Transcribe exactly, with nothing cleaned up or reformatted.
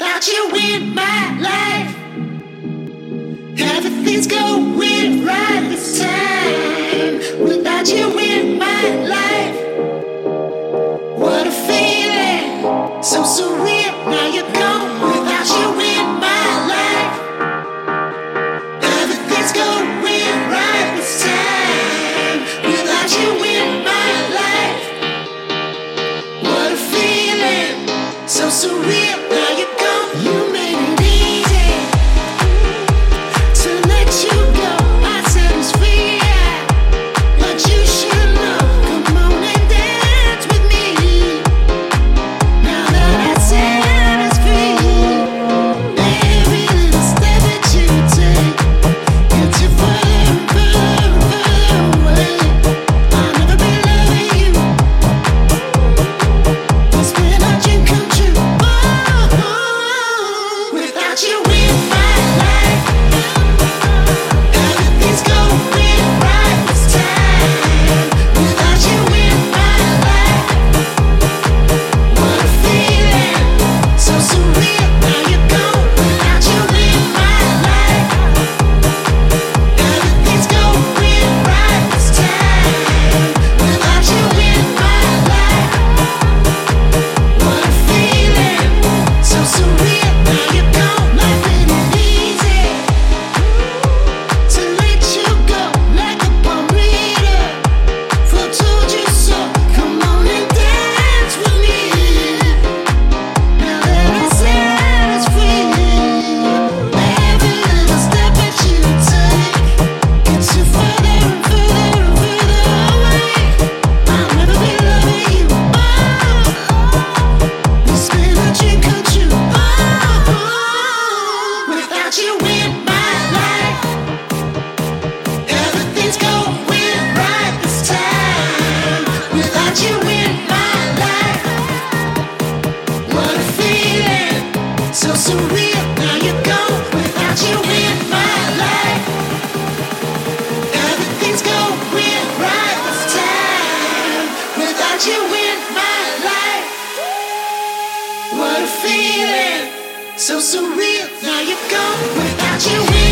Without you in my life, everything's going right this time. Without you in my life, what a feeling, so surreal. Now you're gone. Without you in my life, everything's going right this time. Without you in my life, what a feeling, so surreal. Now you're gone. You made it easy to let you go. I said it's free, but you should know. Come on and dance with me. Now that I said it's free, every little step that you take gets you further and further and further away. I'll never be loving you. It's been a dream come true. Oh, without you in my life, everything's going right this time. Without you in my life, what a feeling, so surreal. Now you're gone. Without you in my life, everything's going right this time. Without you in my life, what a feeling, so surreal. Now you're gone. Life ain't easy to let you go like a palm reader. Flo told you so. Come on and dance with me. Now that I said it's free, every little step that you take gets you further and further and further away. I'll never be loving you. Oh, it's been a dream come true. Oh, without you in my life, everything's going right this time. Without you in my life, what a feeling, so surreal. Now you're gone. Without you in my life, everything's going right this time. Without you in my life, what a feeling, so surreal. Now you're gone. Without you in